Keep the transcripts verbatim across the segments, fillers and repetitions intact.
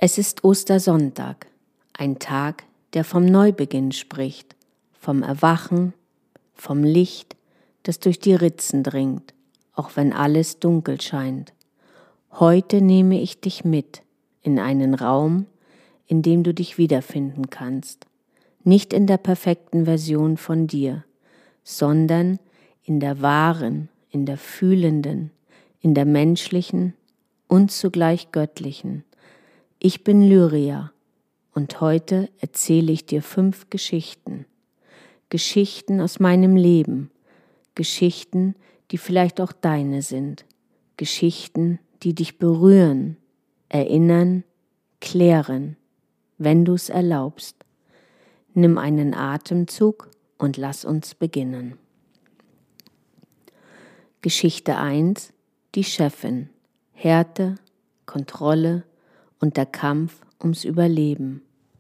Es ist Ostersonntag, ein Tag, der vom Neubeginn spricht, vom Erwachen, vom Licht, das durch die Ritzen dringt, auch wenn alles dunkel scheint. Heute nehme ich dich mit in einen Raum, in dem du dich wiederfinden kannst, nicht in der perfekten Version von dir, sondern in der wahren, in der fühlenden, in der menschlichen und zugleich göttlichen. Ich bin Lyria und heute erzähle ich dir fünf Geschichten. Geschichten aus meinem Leben, Geschichten, die vielleicht auch deine sind, Geschichten, die dich berühren, erinnern, klären, wenn du es erlaubst. Nimm einen Atemzug und lass uns beginnen. Geschichte eins: Die Chefin, Härte, Kontrolle und der Kampf ums Überleben.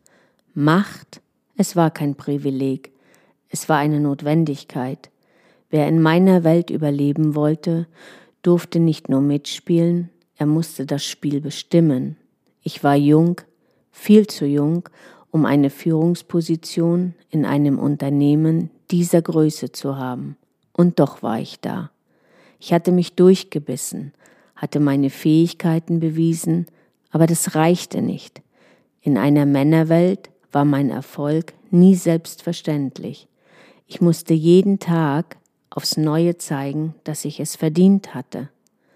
Macht, es war kein Privileg, es war eine Notwendigkeit. Wer in meiner Welt überleben wollte, durfte nicht nur mitspielen, er musste das Spiel bestimmen. Ich war jung, viel zu jung, um eine Führungsposition in einem Unternehmen dieser Größe zu haben. Und doch war ich da. Ich hatte mich durchgebissen, hatte meine Fähigkeiten bewiesen, aber das reichte nicht. In einer Männerwelt war mein Erfolg nie selbstverständlich. Ich musste jeden Tag aufs Neue zeigen, dass ich es verdient hatte.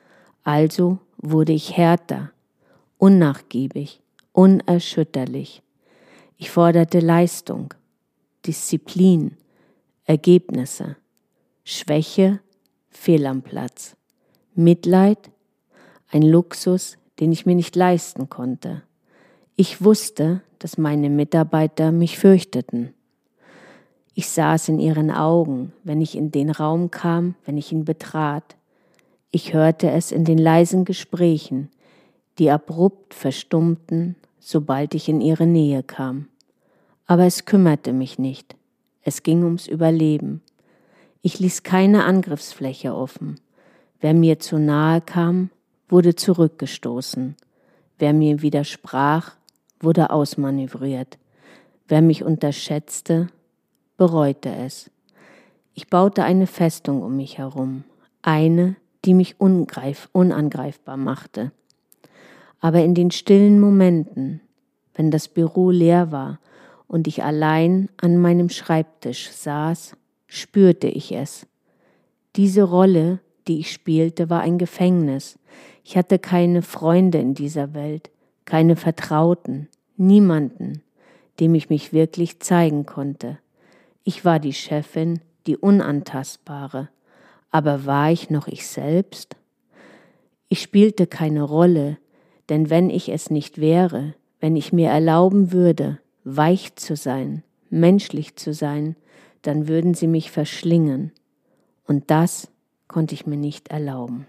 Also wurde ich härter, unnachgiebig, unerschütterlich. Ich forderte Leistung, Disziplin, Ergebnisse, Schwäche, fehl am Platz, Mitleid, ein Luxus, den ich mir nicht leisten konnte. Ich wusste, dass meine Mitarbeiter mich fürchteten. Ich sah es in ihren Augen, wenn ich in den Raum kam, wenn ich ihn betrat. Ich hörte es in den leisen Gesprächen, die abrupt verstummten, sobald ich in ihre Nähe kam. Aber es kümmerte mich nicht. Es ging ums Überleben. Ich ließ keine Angriffsfläche offen. Wer mir zu nahe kam, wurde zurückgestoßen. Wer mir widersprach, wurde ausmanövriert. Wer mich unterschätzte, bereute es. Ich baute eine Festung um mich herum, eine, die mich ungreif, unangreifbar machte. Aber in den stillen Momenten, wenn das Büro leer war und ich allein an meinem Schreibtisch saß, spürte ich es. Diese Rolle, die ich spielte, war ein Gefängnis. Ich hatte keine Freunde in dieser Welt, keine Vertrauten, niemanden, dem ich mich wirklich zeigen konnte. Ich war die Chefin, die Unantastbare, aber war ich noch ich selbst? Ich spielte keine Rolle, denn wenn ich es nicht wäre, wenn ich mir erlauben würde, weich zu sein, menschlich zu sein, dann würden sie mich verschlingen. Und das konnte ich mir nicht erlauben.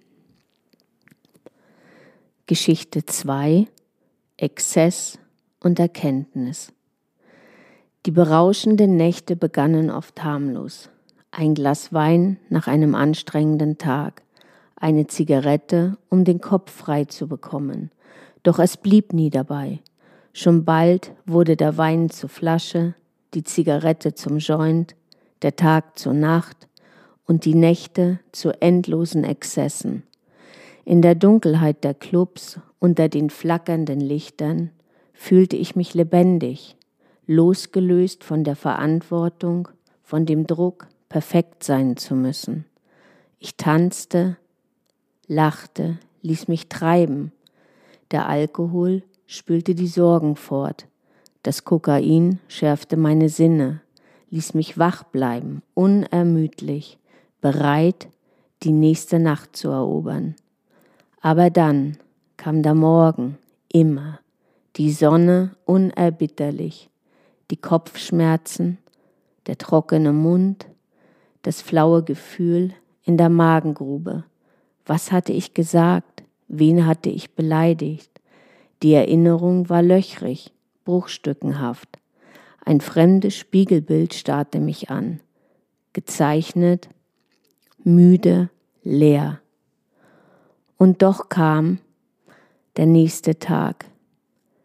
Geschichte zwei: Exzess und Erkenntnis. Die berauschenden Nächte begannen oft harmlos. Ein Glas Wein nach einem anstrengenden Tag, eine Zigarette, um den Kopf frei zu bekommen. Doch es blieb nie dabei. Schon bald wurde der Wein zur Flasche, die Zigarette zum Joint, der Tag zur Nacht und die Nächte zu endlosen Exzessen. In der Dunkelheit der Clubs, unter den flackernden Lichtern, fühlte ich mich lebendig, losgelöst von der Verantwortung, von dem Druck, perfekt sein zu müssen. Ich tanzte, lachte, ließ mich treiben. Der Alkohol spülte die Sorgen fort. Das Kokain schärfte meine Sinne, ließ mich wach bleiben, unermüdlich, bereit, die nächste Nacht zu erobern. Aber dann kam der Morgen, immer, die Sonne unerbitterlich, die Kopfschmerzen, der trockene Mund, das flaue Gefühl in der Magengrube. Was hatte ich gesagt? Wen hatte ich beleidigt? Die Erinnerung war löchrig, bruchstückenhaft. Ein fremdes Spiegelbild starrte mich an, gezeichnet, müde, leer. Und doch kam der nächste Tag.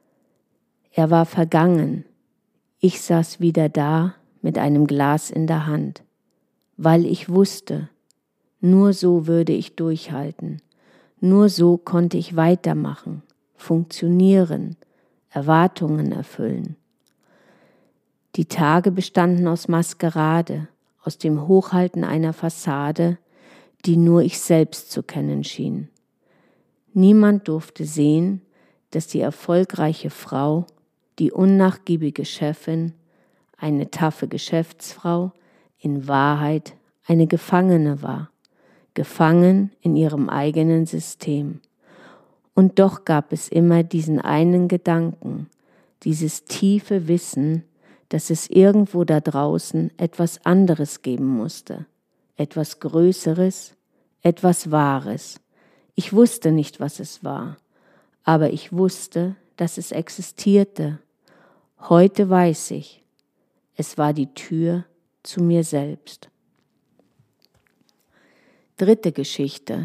Er war vergangen. Ich saß wieder da mit einem Glas in der Hand, weil ich wusste, nur so würde ich durchhalten, nur so konnte ich weitermachen, funktionieren, Erwartungen erfüllen. Die Tage bestanden aus Maskerade, aus dem Hochhalten einer Fassade, die nur ich selbst zu kennen schien. Niemand durfte sehen, dass die erfolgreiche Frau, die unnachgiebige Chefin, eine taffe Geschäftsfrau, in Wahrheit eine Gefangene war, gefangen in ihrem eigenen System. Und doch gab es immer diesen einen Gedanken, dieses tiefe Wissen, dass es irgendwo da draußen etwas anderes geben musste, etwas Größeres, etwas Wahres. Ich wusste nicht, was es war, aber ich wusste, dass es existierte. Heute weiß ich, es war die Tür zu mir selbst. Dritte Geschichte: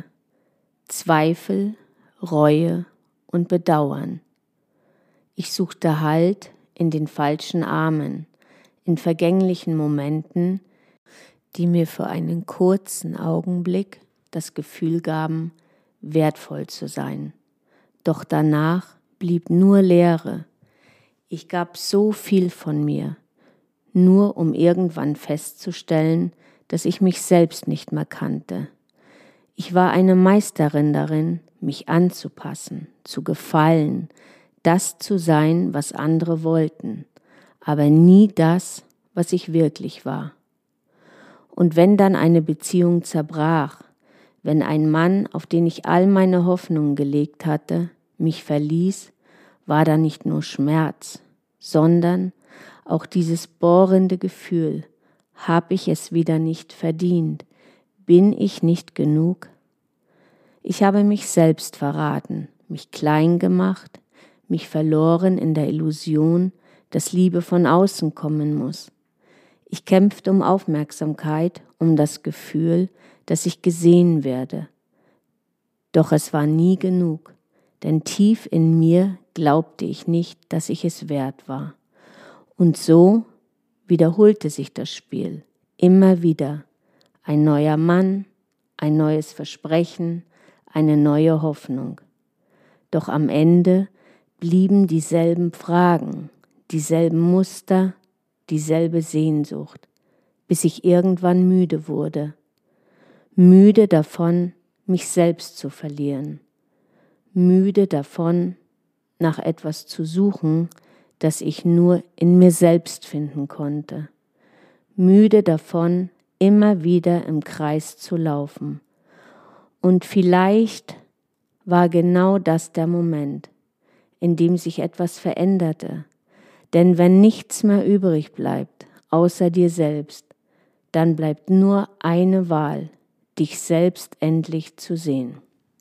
Zweifel, Reue und Bedauern. Ich suchte Halt in den falschen Armen, in vergänglichen Momenten, die mir für einen kurzen Augenblick das Gefühl gaben, wertvoll zu sein. Doch danach blieb nur Leere. Ich gab so viel von mir, nur um irgendwann festzustellen, dass ich mich selbst nicht mehr kannte. Ich war eine Meisterin darin, mich anzupassen, zu gefallen, das zu sein, was andere wollten, aber nie das, was ich wirklich war. Und wenn dann eine Beziehung zerbrach, wenn ein Mann, auf den ich all meine Hoffnungen gelegt hatte, mich verließ, war da nicht nur Schmerz, sondern auch dieses bohrende Gefühl, hab ich es wieder nicht verdient, bin ich nicht genug? Ich habe mich selbst verraten, mich klein gemacht, mich verloren in der Illusion, dass Liebe von außen kommen muss. Ich kämpfte um Aufmerksamkeit, um das Gefühl, dass ich gesehen werde. Doch es war nie genug, denn tief in mir glaubte ich nicht, dass ich es wert war. Und so wiederholte sich das Spiel, immer wieder. Ein neuer Mann, ein neues Versprechen, eine neue Hoffnung. Doch am Ende blieben dieselben Fragen, dieselben Muster, dieselbe Sehnsucht, bis ich irgendwann müde wurde. Müde davon, mich selbst zu verlieren. Müde davon, nach etwas zu suchen, das ich nur in mir selbst finden konnte. Müde davon, immer wieder im Kreis zu laufen. Und vielleicht war genau das der Moment, in dem sich etwas veränderte. Denn wenn nichts mehr übrig bleibt, außer dir selbst, dann bleibt nur eine Wahl, dich selbst endlich zu sehen.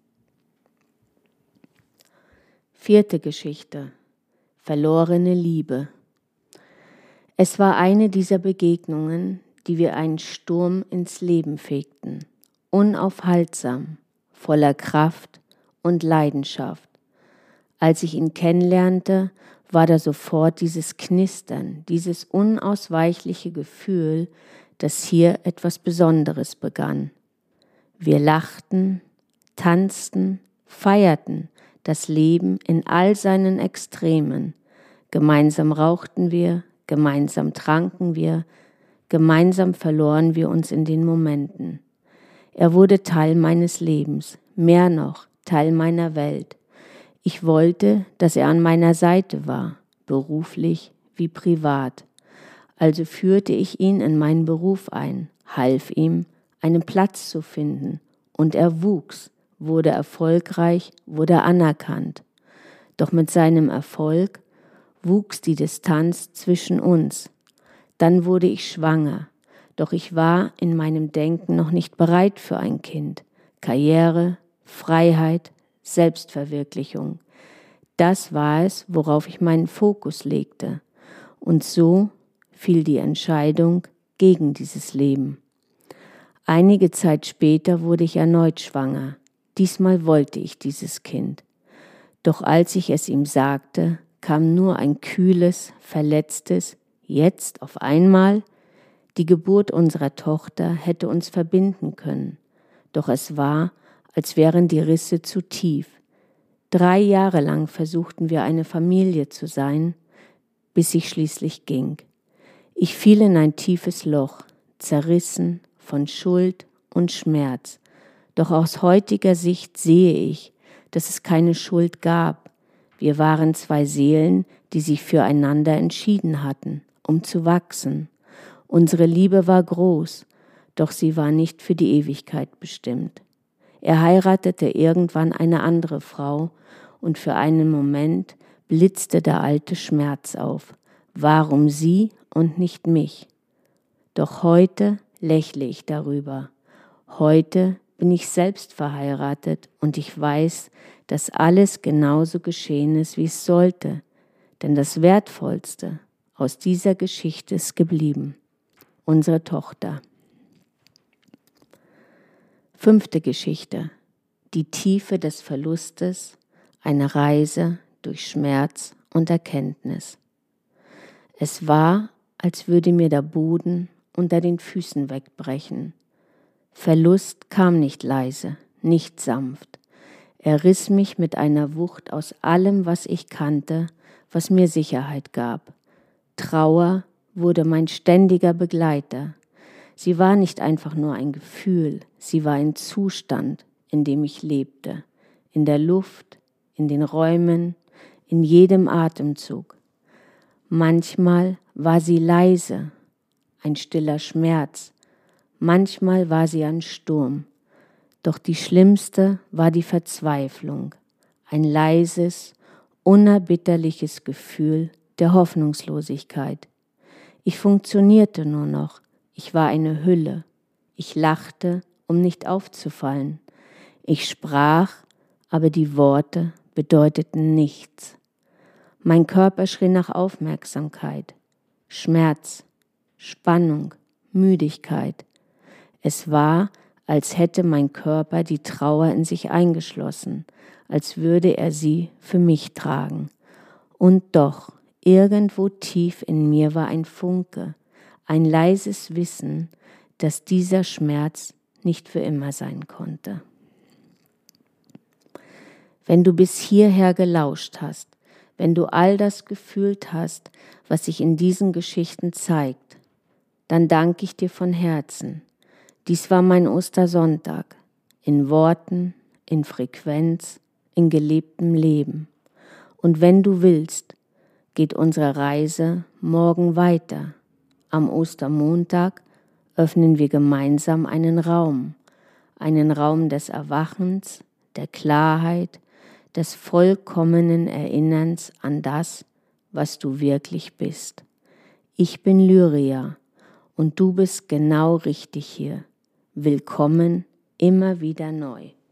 Vierte Geschichte: Verlorene Liebe. Es war eine dieser Begegnungen, die wie einen Sturm ins Leben fegten, unaufhaltsam, voller Kraft und Leidenschaft. Als ich ihn kennenlernte, war da sofort dieses Knistern, dieses unausweichliche Gefühl, dass hier etwas Besonderes begann. Wir lachten, tanzten, feierten das Leben in all seinen Extremen. Gemeinsam rauchten wir, gemeinsam tranken wir, gemeinsam verloren wir uns in den Momenten. Er wurde Teil meines Lebens, mehr noch, Teil meiner Welt. Ich wollte, dass er an meiner Seite war, beruflich wie privat. Also führte ich ihn in meinen Beruf ein, half ihm, einen Platz zu finden, und er wuchs, wurde erfolgreich, wurde anerkannt. Doch mit seinem Erfolg wuchs die Distanz zwischen uns. Dann wurde ich schwanger, doch ich war in meinem Denken noch nicht bereit für ein Kind. Karriere, Freiheit, Selbstverwirklichung. Das war es, worauf ich meinen Fokus legte. Und so fiel die Entscheidung gegen dieses Leben. Einige Zeit später wurde ich erneut schwanger. Diesmal wollte ich dieses Kind. Doch als ich es ihm sagte, kam nur ein kühles, verletztes Jetzt auf einmal. Die Geburt unserer Tochter hätte uns verbinden können, doch es war, als wären die Risse zu tief. Drei Jahre lang versuchten wir eine Familie zu sein, bis ich schließlich ging. Ich fiel in ein tiefes Loch, zerrissen von Schuld und Schmerz. Doch aus heutiger Sicht sehe ich, dass es keine Schuld gab. Wir waren zwei Seelen, die sich füreinander entschieden hatten, um zu wachsen. Unsere Liebe war groß, doch sie war nicht für die Ewigkeit bestimmt. Er heiratete irgendwann eine andere Frau und für einen Moment blitzte der alte Schmerz auf. Warum sie und nicht mich? Doch heute lächle ich darüber. Heute bin ich selbst verheiratet und ich weiß, dass alles genauso geschehen ist, wie es sollte. Denn das Wertvollste aus dieser Geschichte ist geblieben. Unsere Tochter. Fünfte Geschichte. Die Tiefe des Verlustes, eine Reise durch Schmerz und Erkenntnis. Es war, als würde mir der Boden unter den Füßen wegbrechen. Verlust kam nicht leise, nicht sanft. Er riss mich mit einer Wucht aus allem, was ich kannte, was mir Sicherheit gab. Trauer wurde mein ständiger Begleiter. Sie war nicht einfach nur ein Gefühl, sie war ein Zustand, in dem ich lebte, in der Luft, in den Räumen, in jedem Atemzug. Manchmal war sie leise, ein stiller Schmerz, manchmal war sie ein Sturm, doch die schlimmste war die Verzweiflung, ein leises, unerbitterliches Gefühl der Hoffnungslosigkeit. Ich funktionierte nur noch, ich war eine Hülle, ich lachte, um nicht aufzufallen, ich sprach, aber die Worte bedeuteten nichts. Mein Körper schrie nach Aufmerksamkeit, Schmerz, Spannung, Müdigkeit. Es war, als hätte mein Körper die Trauer in sich eingeschlossen, als würde er sie für mich tragen. Und doch, irgendwo tief in mir war ein Funke, ein leises Wissen, dass dieser Schmerz nicht für immer sein konnte. Wenn du bis hierher gelauscht hast, wenn du all das gefühlt hast, was sich in diesen Geschichten zeigt, dann danke ich dir von Herzen. Dies war mein Ostersonntag, in Worten, in Frequenz, in gelebtem Leben. Und wenn du willst, geht unsere Reise morgen weiter. Am Ostermontag öffnen wir gemeinsam einen Raum, einen Raum des Erwachens, der Klarheit, des vollkommenen Erinnerns an das, was du wirklich bist. Ich bin Lyria und du bist genau richtig hier. Willkommen immer wieder neu.